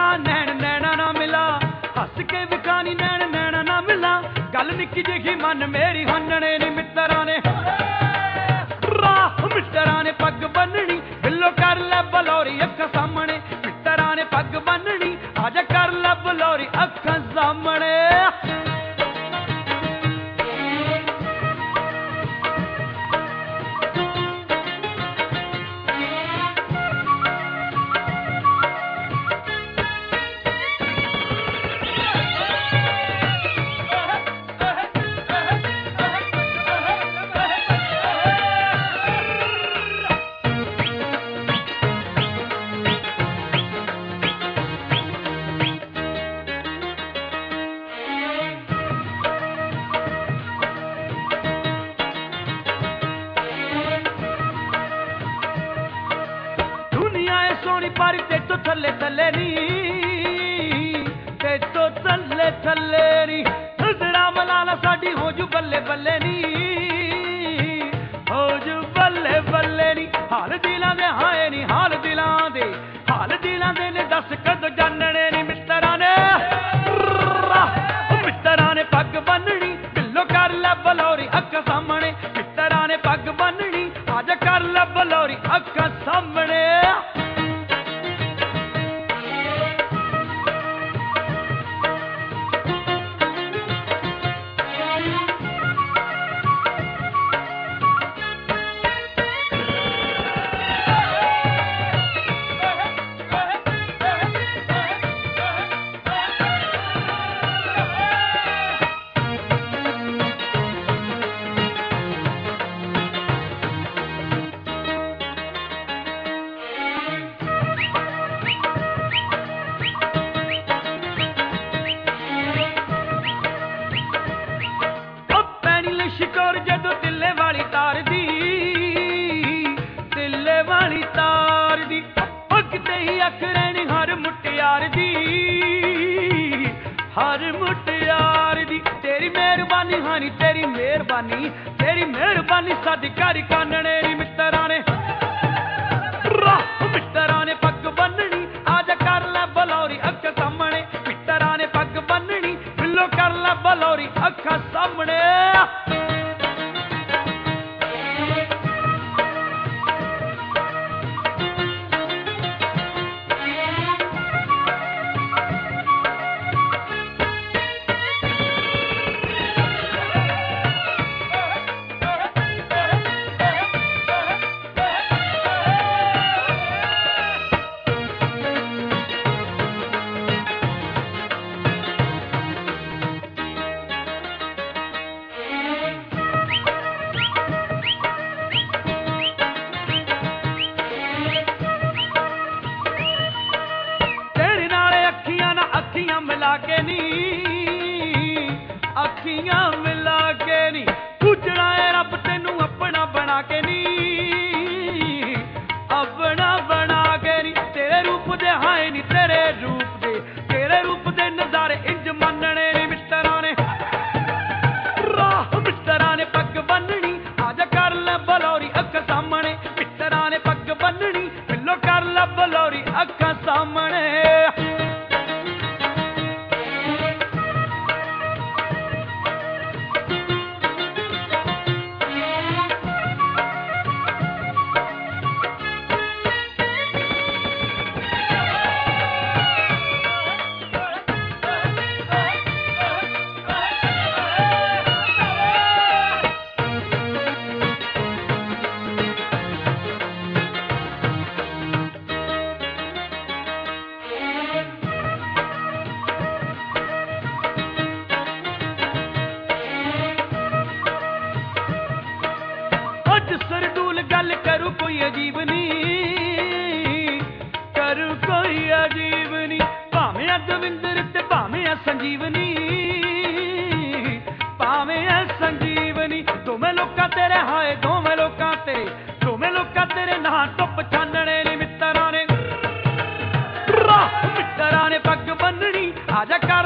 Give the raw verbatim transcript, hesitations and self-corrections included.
नैन नैना ना मिला हस के विखानी नैन नैना ना मिला गल निक्की जिही मन मेरी हन्नने नी मित्तरां ने राह मित्तरां ने पग बन्ननी बिल्लो कर लै बलौरी अखां सामने मित्तरां ने पग बन्ननी आजा कर लै बलौरी अखां सामने पर तेतो थले थले नी तेतो थले थले नी हसड़ा मलाला साडी हो जू बल्ले बल्ले नी हो जू बल्ले बल्ले नी हाल दिलां दे हाए नी हाल दिलां दे हाल दिलां दे ने दस कद जानने नी मित्तरां ने मित्तरां ने पग बन्ननी बिल्लो कर लै बलौरी अखां सामने मित्तरां ने पग बन्ननी आजा कर लै बलौरी अखां सामने शिकोर जदों तिल्ले वाली तार दी तिल्ले वाली तार दी भगते ही अख रैनी हर मुटियार दी हर मुटियार दी तेरी मेहरबानी हानी तेरी मेहरबानी तेरी मेहरबानी साडी कारी कानने नी मित्तरां ने मित्तरां ने पग बन्ननी आजा कर लै बलौरी अखां सामने मित्तरां ने पग बन्ननी बिल्लो कर लै बलौरी अखां सामने मिला के नी अखियां मिला के नी पूजना है रब तेनू अपना बना के नी अपना बना के नी तेरे रूप दे हाय नी तेरे रूप दे तेरे रूप दे नजारे इंज मनने नी मित्तरां ने राह मित्तरां ने पग बन्ननी आजा कर लै बलौरी अखां सामने मित्तरां ने पग बन्ननी बिल्लो कर लै बलौरी अखां सामने सरदूल गल करूं कोई अजीब नी करूं कोई अजीब नी भावें दविंदर ते भावें संजीवनी भावें संजीवनी दोवें लोकां तेरे हाय दोवें लोकां तेरे दोवें लोकां तेरे ना धुप छानने नी मित्तरां ने मित्तरां ने पग बन्ननी आजा